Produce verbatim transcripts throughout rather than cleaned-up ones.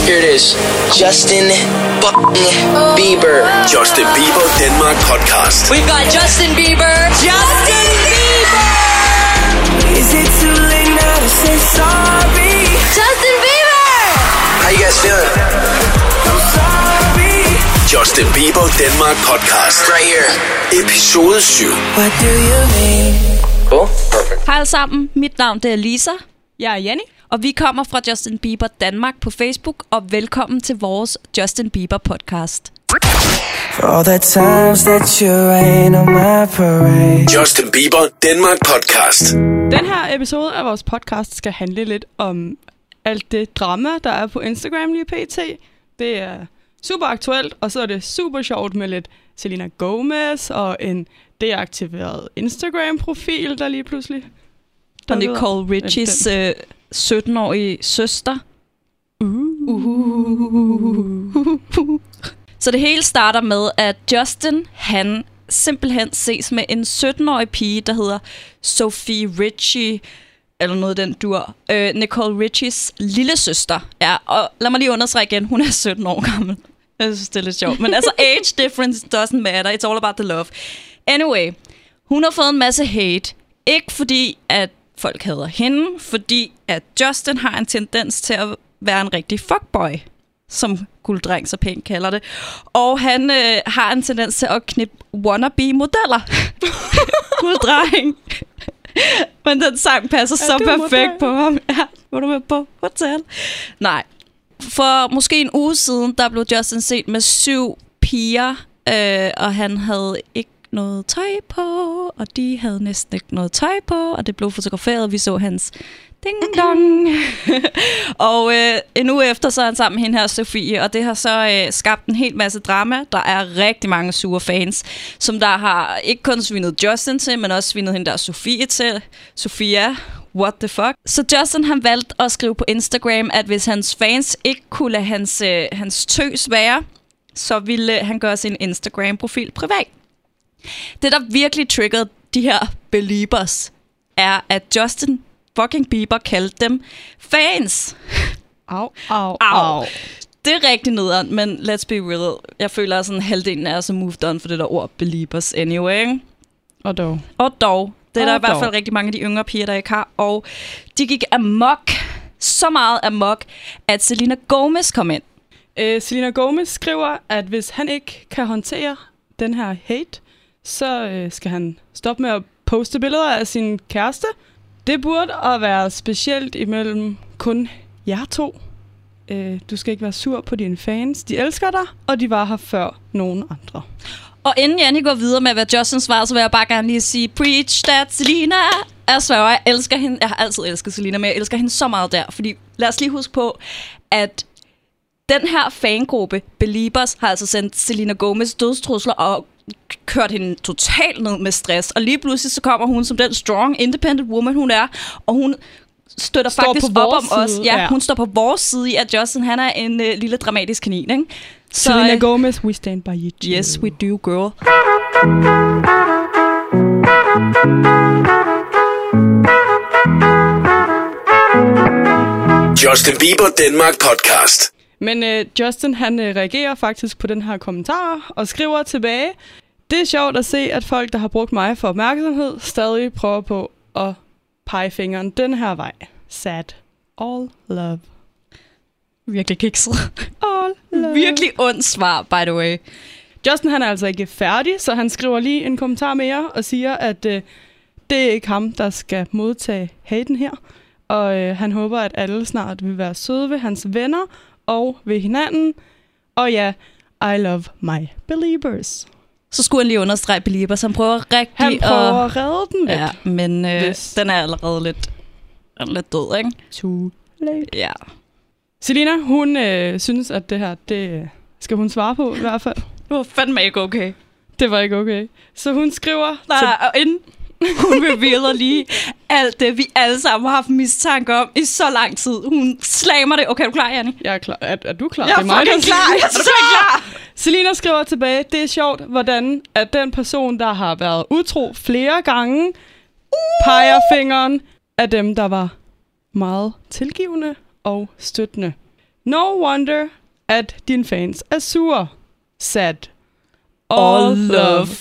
Here it is. Justin Bieber. Justin Bieber Denmark podcast. We've got Justin Bieber. Justin Bieber! Is it too late now to say sorry? Justin Bieber! How you guys feeling? I'm sorry. Justin Bieber Denmark podcast. Right here. Episode syv. What do you mean? Cool. Perfect. Hej alle sammen, mit navn det er Lisa, Jeg er Jenny. og vi kommer fra Justin Bieber Danmark på Facebook, og velkommen til vores Justin Bieber podcast. For all the times that you rain on my parade. Justin Bieber Denmark podcast. Den her episode af vores podcast skal handle lidt om alt det drama, der er på Instagram lige pt. Det er super aktuelt, og så er det super sjovt med lidt Selena Gomez og en deaktiveret Instagram-profil, der lige pludselig... Og Nicole Richies øh, sytten-årige søster. Uh. Uh. Så det hele starter med, at Justin, han simpelthen ses med en sytten-årig pige, der hedder Sophie Richie, eller noget den dur. Øh, Nicole Richies lille søster. Ja, og lad mig lige understrege igen, hun er sytten år gammel. Jeg synes, det er lidt sjovt. Men altså, age difference doesn't matter. It's all about the love. Anyway, hun har fået en masse hate. Ikke fordi, at folk hader hende, fordi at Justin har en tendens til at være en rigtig fuckboy, som gulddreng så pænt kalder det. Og han øh, har en tendens til at knippe wannabe-modeller. Gulddreng. Men den sang passer så perfekt model på ham. Ja, var du med på hotel? Nej. For måske en uge siden, der blev Justin set med syv piger, øh, og han havde ikke noget tøj på, og de havde næsten ikke noget tøj på, og det blev fotograferet, vi så hans ding-dong. Og øh, en uge efter, så er han sammen med hende her, Sofie, og det har så øh, skabt en hel masse drama. Der er rigtig mange sure fans, som der har ikke kun svinet Justin til, men også svinet hende der Sofie til. Sofia, what the fuck? Så Justin, han valgte at skrive på Instagram, at hvis hans fans ikke kunne lade hans, øh, hans tøs være, så ville han gøre sin Instagram-profil privat. Det, der virkelig triggerede de her beliebers, er, at Justin fucking Bieber kaldte dem fans. Au, au, au. Det er rigtig nederen, men let's be real. Jeg føler, at sådan halvdelen er så moved on for det der ord beliebers anyway. Og dog. Og dog. Det er og der i dog. hvert fald rigtig mange af de yngre piger, der ikke har. Og de gik amok. Så meget amok, at Selena Gomez kom ind. Øh, Selena Gomez skriver, at hvis han ikke kan håndtere den her hate, så øh, skal han stoppe med at poste billeder af sin kæreste. Det burde at være specielt imellem kun jer to. Øh, du skal ikke være sur på dine fans. De elsker dig, og de var her før nogen andre. Og inden Janni går videre med, hvad Justin svarer, så vil jeg bare gerne lige sige, preach that, Selena. Jeg sværger, jeg elsker hende. Jeg har altid elsket Selena, men jeg elsker hende så meget der. Fordi lad os lige huske på, at den her fangruppe, Beliebers, har altså sendt Selena Gomez dødstrusler og kørt hende totalt ned med stress. Og lige pludselig så kommer hun som den strong, independent woman, hun er. Og hun støtter står faktisk op om side, os. Ja, ja, hun står på vores side i, at Justin, han er en øh, lille dramatisk kanin, ikke? Så, Selena øh, Gomez, we stand by you too. Yes, we do, girl. Justin Bieber Denmark podcast. Men øh, Justin, han øh, reagerer faktisk på den her kommentar og skriver tilbage: det er sjovt at se, at folk, der har brugt mig for opmærksomhed, stadig prøver på at pege fingeren den her vej. Sad. All love. Virkelig kikset. All love. Virkelig ondt svar, by the way. Justin, han er altså ikke færdig, så han skriver lige en kommentar mere og siger, at øh, det er ikke ham, der skal modtage haten her. Og øh, han håber, at alle snart vil være søde ved hans venner og ved hinanden. Og ja, I love my beliebers. Så skulle han lige understrege Beliebers. Han prøver rigtig Han prøver at at redde den lidt. Ja, men øh, Hvis- den er allerede lidt, lidt død, ikke? Too late. Ja. Selena, hun øh, synes, at det her, det skal hun svare på i hvert fald. Det var fandme ikke okay. Det var ikke okay. Så hun skriver... Nej, og inden hun revealer lige alt det, vi alle sammen har haft mistanke om i så lang tid. Hun slammer det. Okay, er du klar, Janni? Jeg er klar. Er, er du klar? Jeg er Det mig, fucking der- klar. Jeg er så klar. Selena skriver tilbage, det er sjovt, hvordan at den person, der har været utro flere gange, uh! peger fingeren af dem, der var meget tilgivende og støttende. No wonder, at dine fans er sure. Sad. All, All love. love.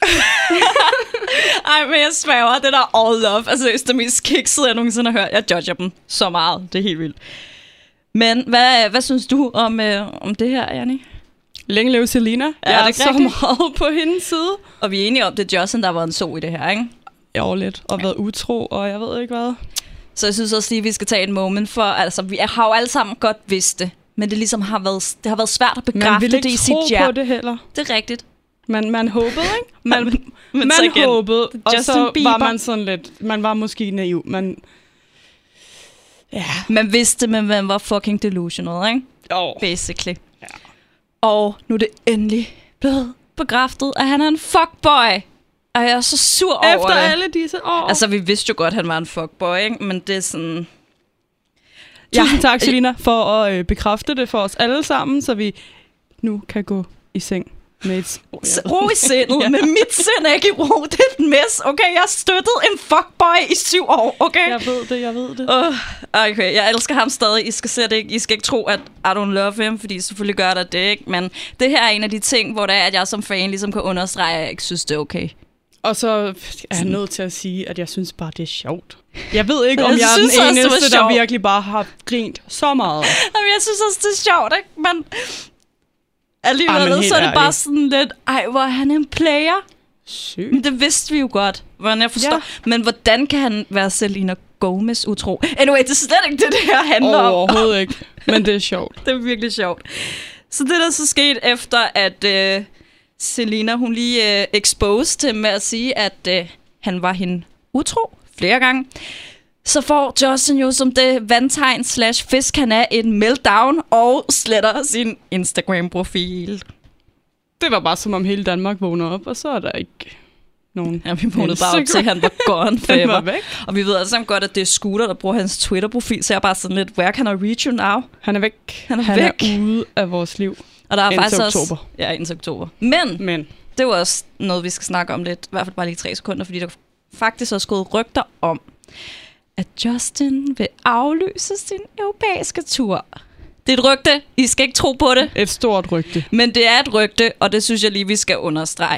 Ej, men jeg sværger, det der all love. Altså, det er det mest kiksede, jeg nogensinde har hørt. Jeg judger dem så meget. Det er helt vildt. Men hvad, hvad synes du om, øh, om det her, Janni? Længe leve Selena. Ja, jeg er, er så meget på hendes side. Og vi er enige om, det er Justin, der har været en so i det her, ikke? Jo, lidt. Og været utro, og jeg ved ikke hvad. Så jeg synes også lige, at vi skal tage en moment for... Altså, vi har jo alle sammen godt vidst det. Men det ligesom har været, det har været svært at bekræfte det i sit hjerte. Man ville ikke tro på det heller. Det er rigtigt. Man, man håbede, ikke? Man, men, men man igen, håbede, og så Bieber. var man sådan lidt... Man var måske naiv, men... Ja. Man vidste, men man var fucking delusional, ikke? Oh. Basically. Ja. Og nu er det endelig blevet bekræftet, at han er en fuckboy. Og jeg er så sur over Efter det. alle disse år. Altså, vi vidste jo godt, at han var en fuckboy, ikke? Men det er sådan... Tusind tak, Selena, for at øh, bekræfte det for os alle sammen, så vi nu kan gå i seng med et... Oh, ja. Ro i sindet, ja. Men mit sind er ikke i ro. Det er et mess, okay? Jeg har støttet en fuckboy i syv år, okay? Jeg ved det, jeg ved det. Uh, okay, jeg elsker ham stadig. I skal, se det ikke. I skal ikke tro, at I don't love him, fordi selvfølgelig gør der det, ikke? Men det her er en af de ting, hvor det er, at jeg som fan ligesom kan understrege, at jeg ikke synes, det er okay. Og så er jeg nødt til at sige, at jeg synes bare, det er sjovt. Jeg ved ikke, om jeg, jeg er den også, eneste, der virkelig bare har grint så meget. Jamen, jeg synes også, det er sjovt, ikke? Men alligevel, Ej, men så er det bare sådan lidt, ej, hvor er han en player? Sygt. Men det vidste vi jo godt, hvordan jeg forstår. Ja. Men hvordan kan han være Selena Gomez utro? Anyway, det er slet ikke det, det her handler om. Overhovedet ikke, men det er sjovt. Det er virkelig sjovt. Så det, der så skete efter, at øh, Selena, hun lige øh, exposed med at sige, at øh, han var hende utro flere gange, så får Justin jo som det vandtegn slash fisk, han er, en meltdown og sletter sin Instagram-profil. Det var bare som om hele Danmark vågner op, og så er der ikke nogen... Ja, vi vågnede bare op til, at han var gone forever. Og vi ved alle sammen godt, at det er Scooter, der bruger hans Twitter-profil, så jeg er bare sådan lidt, where can I reach you now? Han er væk. Han er, han væk. er ude af vores liv. Og der er indtil faktisk oktober. Også, ja, indtil oktober. Men, Men det var også noget, vi skal snakke om lidt, i hvert fald bare lige tre sekunder, fordi der faktisk også gået rygter om, at Justin vil aflyse sin europæiske tur. Det er et rygte. I skal ikke tro på det. Et stort rygte. Men det er et rygte, og det synes jeg lige, vi skal understrege.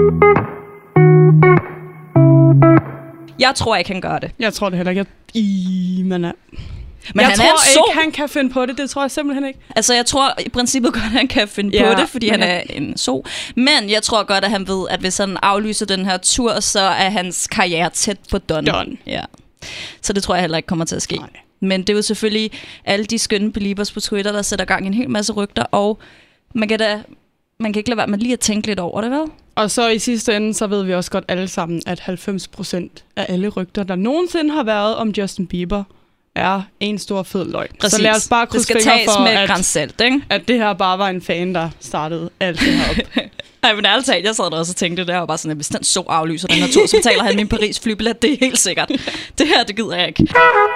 Jeg tror ikke, han gør det. Jeg tror det heller ikke. Jeg... I, man er... Men jeg han tror er ikke, han kan finde på det. Det tror jeg simpelthen ikke. Altså, jeg tror i princippet godt, at han kan finde ja, på det, fordi han er en so. Men jeg tror godt, at han ved, at hvis han aflyser den her tur, så er hans karriere tæt på done. Done. Ja. Så det tror jeg heller ikke kommer til at ske. Nej. Men det er jo selvfølgelig alle de skønne beliebers på Twitter, der sætter gang i en hel masse rygter, og man kan da man kan ikke lade være med lige at tænke lidt over det, vel? Og så i sidste ende, så ved vi også godt alle sammen, at halvfems procent af alle rygter, der nogensinde har været om Justin Bieber, er en stor fed løgn. Præcis. Så lad os bare krydse fingre for, med at, grænsalt, ikke? at det her bare var en fan, der startede alt det her op. Nej, men ærligt talt, jeg sad der også og tænkte, det der var bare sådan, at hvis den så aflyser den her tur, så betaler han min Paris flybillet, det er helt sikkert. Det her, det gider jeg ikke.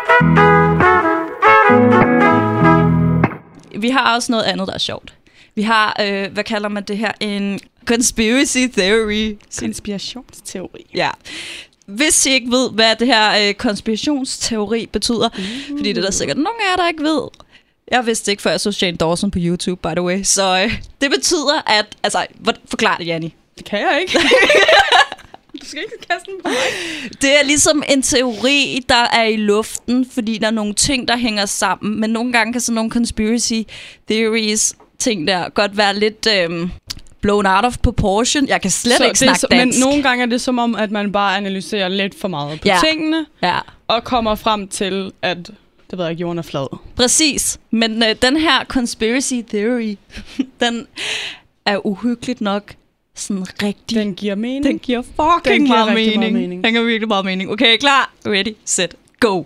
Vi har også noget andet, der er sjovt. Vi har, øh, hvad kalder man det her, en conspiracy theory. Konspirationsteori. Ja. Hvis I ikke ved, hvad det her øh, konspirationsteori betyder, uh. fordi det er der sikkert nogle af jer, der ikke ved. Jeg vidste ikke, før jeg så Shane Dawson på YouTube, by the way. Så øh, det betyder, at... Altså, forklar det, Janni. Det kan jeg ikke. Du skal ikke kaste den på mig. Det er ligesom en teori, der er i luften, fordi der er nogle ting, der hænger sammen. Men nogle gange kan sådan nogle conspiracy theories, ting der, godt være lidt... Øh, blown out of proportion. Jeg kan slet så ikke snakke så, dansk. Men nogle gange er det som om, at man bare analyserer lidt for meget på ja. tingene, ja. og kommer frem til, at det ved jeg ikke, jorden er flad. Præcis. Men øh, den her conspiracy theory, den er uhyggeligt nok sådan rigtig... Den giver mening. Den giver fucking den giver meget, mening. meget mening. Den giver virkelig meget mening. Okay, klar? Ready, set, go.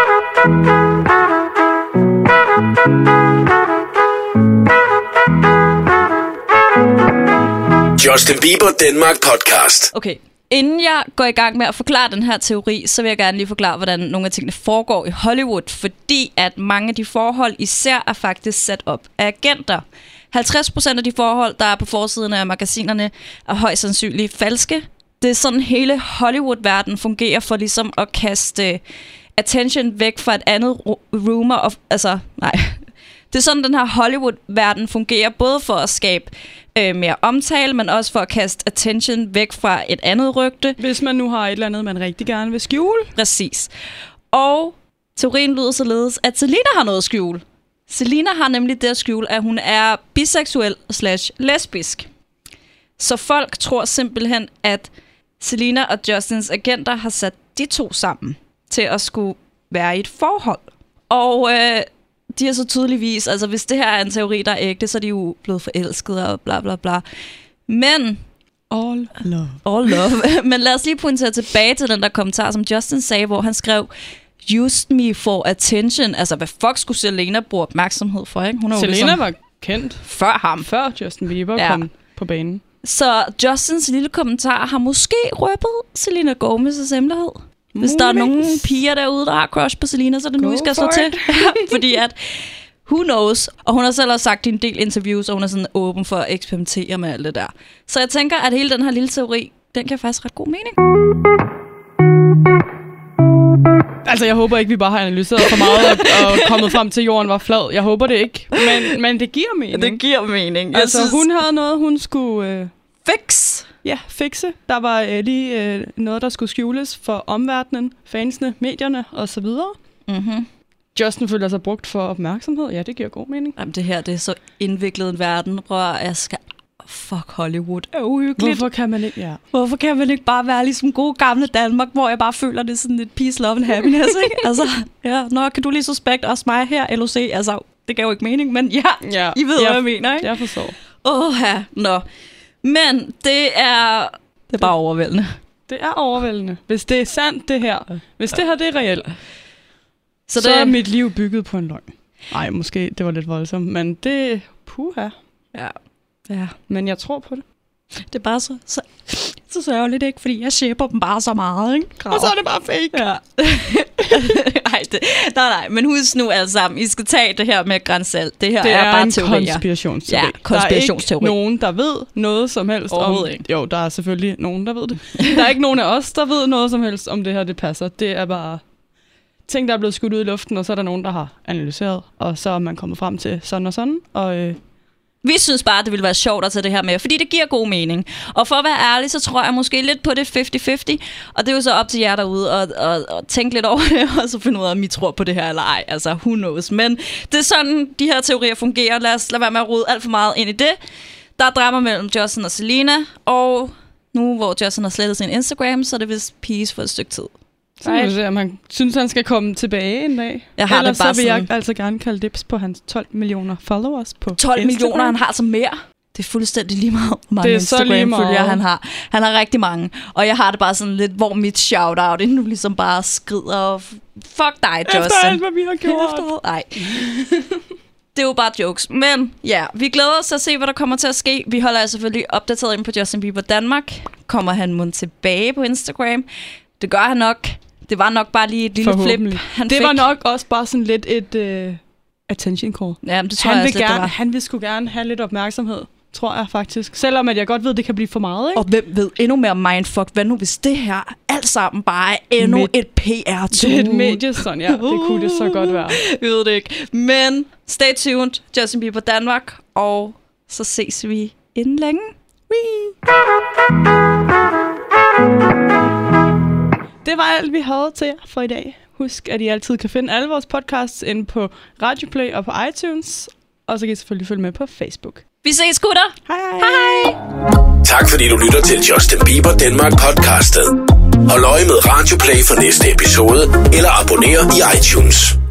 Justin Bieber Danmark podcast. Okay, inden jeg går i gang med at forklare den her teori, så vil jeg gerne lige forklare, hvordan nogle af tingene foregår i Hollywood, fordi at mange af de forhold især er faktisk sat op af agenter. halvtreds procent af de forhold, der er på forsiden af magasinerne, er højst sandsynligt falske. Det er sådan, hele Hollywood-verden fungerer for ligesom at kaste attention væk fra et andet rumor of, altså, nej... Det er sådan, den her Hollywood-verden fungerer, både for at skabe øh, mere omtale, men også for at kaste attention væk fra et andet rygte. Hvis man nu har et eller andet, man rigtig gerne vil skjule. Præcis. Og teorien lyder således, at Selena har noget at skjule. Selena har nemlig det at skjule, at hun er biseksuel slash lesbisk. Så folk tror simpelthen, at Selena og Justins agenter har sat de to sammen til at skulle være i et forhold. Og øh, de har så tydeligvis, altså hvis det her er en teori, der er ægte, så er de jo blevet forelskede og bla bla bla. Men... All love. All love. Men lad os lige pointere tilbage til den der kommentar, som Justin sagde, hvor han skrev, used me for attention. Altså, hvad fuck skulle Selena bruge opmærksomhed for, ikke? Hun er Selena ligesom var kendt før ham. Før Justin Bieber ja. kom på banen. Så Justins lille kommentar har måske røbet Selena Gomez' hemmelighed. Hvis Muligvis. der er nogle piger derude, der har crush på Selena, så er det nu, vi skal slå til. Fordi at, who knows? Og hun har selv også sagt i en del interviews, og hun er sådan åben for at eksperimentere med alt det der. Så jeg tænker, at hele den her lille teori, den kan faktisk ret god mening. Altså, jeg håber ikke, vi bare har analyseret for meget og, og kommet frem til, at jorden var flad. Jeg håber det ikke, men, men det giver mening. Det giver mening. Jeg altså, synes... hun havde noget, hun skulle... Øh, Fix! Ja, fikse. Der var øh, lige øh, noget, der skulle skjules for omverdenen, fansene, medierne osv. Mhm. Justin føler sig brugt for opmærksomhed. Ja, det giver god mening. Jamen, det her, det er så indviklet en verden. Prøv at, jeg skal... Fuck, Hollywood er uhyggeligt. Hvorfor kan man ikke... Ja. Hvorfor kan man ikke bare være ligesom gode gamle Danmark, hvor jeg bare føler, det er sådan et peace, love and happiness, ikke? Altså, ja, nå, kan du lige suspekt også mig her, L O C? Altså, det gav jo ikke mening, men ja, ja. I ved, jeg, hvad jeg mener, ikke? Jeg forstår. Åh, ja, nå. Men det er... Det er bare overvældende. Det er overvældende. Hvis det er sandt, det her. Hvis det her, det er reelt. Så, så det... er mit liv bygget på en løgn. Nej, måske det var lidt voldsomt, men det... Puha. Ja. Ja. Men jeg tror på det. Det er bare så... så så sørgeligt, ikke? Fordi jeg shipper dem bare så meget, ikke? Grav. Og så er det bare fake. Ja. Ej, det, nej, nej. Men husk nu alle sammen, I skal tage det her med grænsalt. Det her det er, er bare en teorier. konspirationsteori. Ja, konspirationsteori. Der er ikke nogen, der ved noget som helst om... ikke. Jo, der er selvfølgelig nogen, der ved det. Der er ikke nogen af os, der ved noget som helst om det her, det passer. Det er bare ting, der er blevet skudt ud i luften, og så er der nogen, der har analyseret, og så er man kommet frem til sådan og sådan, og... Øh, Vi synes bare, det ville være sjovt at tage det her med, fordi det giver god mening. Og for at være ærlig, så tror jeg måske lidt på det halvtreds halvtreds. Og det er jo så op til jer derude at, at, at tænke lidt over det, og så finde ud af, om I tror på det her eller ej. Altså, who knows. Men det er sådan, de her teorier fungerer. Lad os lade være med at rode alt for meget ind i det. Der er drama mellem Justin og Selena, og nu hvor Justin har slettet sin Instagram, så er det vist peace for et stykke tid. Så må vi se, om han synes, han skal komme tilbage en dag. Jeg har Ellers det bare så vil sådan... jeg altså gerne kalde dips på hans tolv millioner followers på tolv Instagram. millioner, han har altså mere. Det er fuldstændig lige meget, hvor mange det er så lige meget. Instagram-følgere han har. Han har rigtig mange. Og jeg har det bare sådan lidt, hvor mit shout-out er nu ligesom bare skrider. Fuck dig, Justin. Efter alt, hvad vi har gjort. Nej. Det er jo bare jokes. Men ja, vi glæder os til at se, hvad der kommer til at ske. Vi holder jer selvfølgelig opdateret ind på Justin Bieber Danmark. Kommer han mund tilbage på Instagram? Det gør han nok. Det var nok bare lige et lille flip, han Det fik. var nok også bare sådan lidt et uh, attention call. Ja, det tror han, jeg vil også lidt, gerne, det var. han vil sgu gerne have lidt opmærksomhed, tror jeg faktisk. Selvom at jeg godt ved, det kan blive for meget, ikke? Og hvem ved endnu mere mindfuck, hvad nu hvis det her alt sammen bare er endnu Med, et P R-tool? Det er et medie, sådan ja. Det kunne det så godt være. Vi ved det ikke. Men stay tuned, Justin Bieber Danmark, og så ses vi inden længe. Wee. Det var alt, vi havde til jer for i dag. Husk, at I altid kan finde alle vores podcasts inde på Radioplay og på iTunes. Og så kan I selvfølgelig følge med på Facebook. Vi ses, gutter! Hej hej! Hej! Tak fordi du lytter til Justin Bieber Danmark podcastet. Hold øje med Radioplay for næste episode, eller abonner i iTunes.